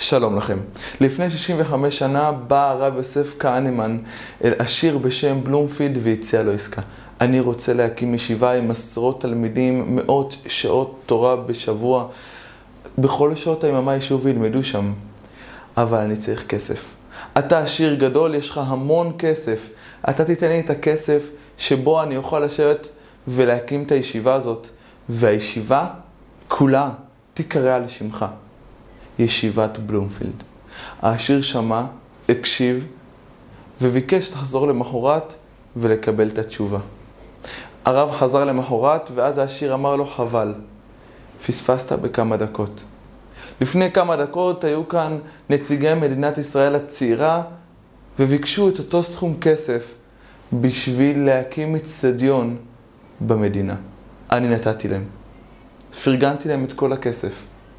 שלום לכם. לפני 65 שנה בא הרב יוסף כהנמן אל עשיר בשם בלומפילד והציע לו עסקה. אני רוצה להקים ישיבה עם עשרות תלמידים, מאות שעות תורה בשבוע. בכל שעות היממה ישבו וילמדו שם. אבל אני צריך כסף. אתה עשיר גדול, יש לך המון כסף. אתה תיתן לי את הכסף שבו אני אוכל לשבת ולהקים את הישיבה הזאת. והישיבה כולה תיקרא על שמך. ישיבת בלומפילד. העשיר שמע, הקשיב, וביקש לחזור למחרת ולקבל את התשובה. הרב חזר למחרת, ואז העשיר אמר לו, חבל, פספסת בכמה דקות. לפני כמה דקות היו כאן נציגי מדינת ישראל הצעירה, וביקשו את אותו סכום כסף בשביל להקים אצטדיון במדינה. אני נתתי להם. פרגנתי להם את כל הכסף.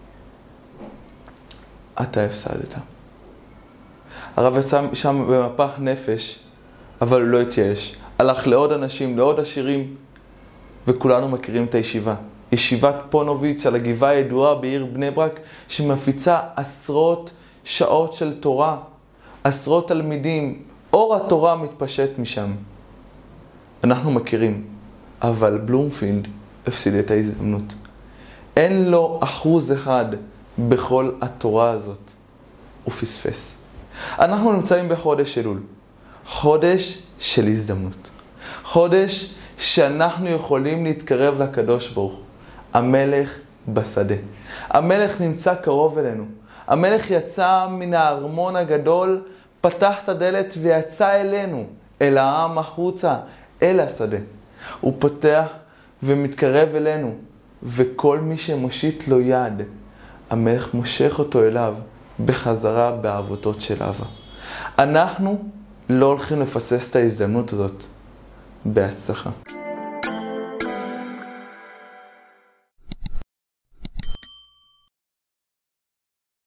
אתה הפסדת. הרב יצא שם במפח נפש, אבל הוא לא התייאש. הלך לעוד אנשים, לעוד עשירים, וכולנו מכירים את הישיבה. ישיבת פונוביץ' על הגבעה הידועה בעיר בני ברק, שמפיצה עשרות שעות של תורה, עשרות תלמידים, אור התורה מתפשט משם. אנחנו מכירים, אבל בלומפילד הפסיד את ההזדמנות. אין לו 1% בכל התורה הזאת. הוא פספס. אנחנו נמצאים בחודש אלול. חודש של הזדמנות. חודש שאנחנו יכולים להתקרב לקדוש ברוך הוא. המלך בשדה. המלך נמצא קרוב אלינו. המלך יצא מן הארמון הגדול, פתח את הדלת ויצא אלינו, אל העם החוצה, אל השדה. הוא פותח ומתקרב אלינו, וכל מי שמושיט לו יד, המלך מושך אותו אליו בחזרה בעבותות של אהבה. אנחנו לא הולכים לפסס את ההזדמנות הזאת. בהצלחה.